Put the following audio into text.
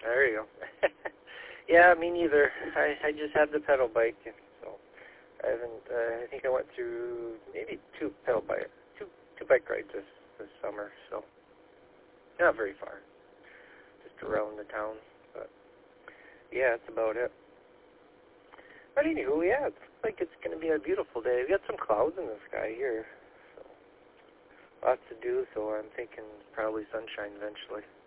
There you go. Yeah, me neither. I just had the pedal bike, so I haven't. I think I went through maybe two bike rides this summer. So not very far, just around the town. But yeah, that's about it. But anywho, yeah, it's like it's going to be a beautiful day. We got some clouds in the sky here, so lots to do. So I'm thinking probably sunshine eventually.